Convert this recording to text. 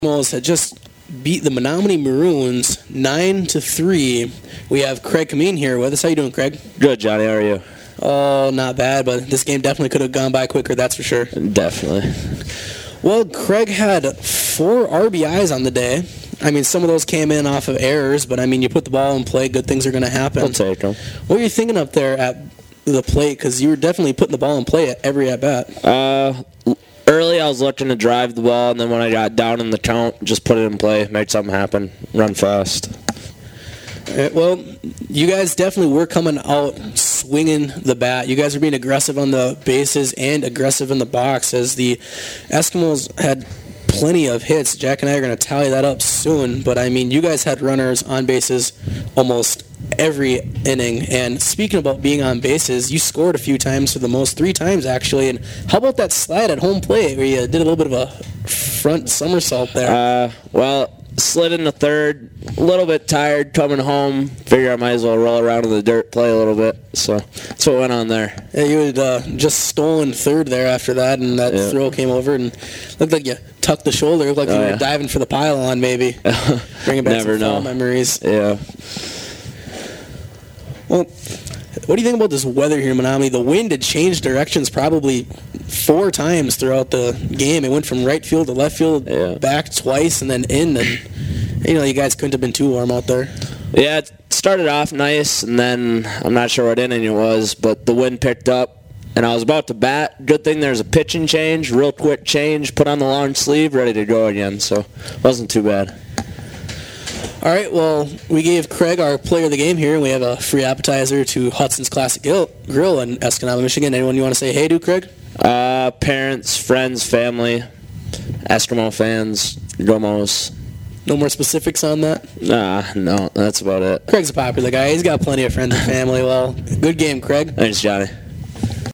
Eskimos had just beat the Menominee Maroons 9-3. We have Craig Kameen here with us. How you doing, Craig? Good, Johnny. How are you? Oh, not bad, but this game definitely could have gone by quicker, that's for sure. Definitely. Well, Craig had 4 RBIs on the day. I mean, some of those came in off of errors, but, I mean, you put the ball in play, good things are going to happen. I'll take them. What were you thinking up there at the plate? Because you were definitely putting the ball in play at every at-bat. Early, I was looking to drive the ball, and then when I got down in the count, just put it in play, make something happen, run fast. Well, you guys definitely were coming out swinging the bat. You guys were being aggressive on the bases and aggressive in the box as the Eskimos had plenty of hits. Jack and I are going to tally that up soon, but I mean, you guys had runners on bases almost every inning. And speaking about being on bases, you scored a few times, for the most 3 times actually. And how about that slide at home plate where you did a little bit of a front somersault there? Slid in the third, a little bit tired coming home. Figure I might as well roll around in the dirt, play a little bit. So that's what went on there. Yeah, you had just stolen third there after that, and that throw came over and looked like you tucked the shoulder. Looked like you were diving for the pylon, maybe. Bringing back some foul memories. Yeah. Well, what do you think about this weather here in Menominee? The wind had changed directions probably 4 times throughout the game. It went from right field to left field, back twice, and then in. And, you guys couldn't have been too warm out there. Yeah, it started off nice, and then I'm not sure what inning it was, but the wind picked up, and I was about to bat. Good thing there's a pitching change, real quick change, put on the long sleeve, ready to go again, so it wasn't too bad. All right, well, we gave Craig our player of the game here, and we have a free appetizer to Hudson's Classic Grill in Escanaba, Michigan. Anyone you want to say hey to, Craig? Parents, friends, family, Eskimo fans, Gomos. No more specifics on that? No, that's about it. Craig's a popular guy. He's got plenty of friends and family. Well, good game, Craig. Thanks, Johnny.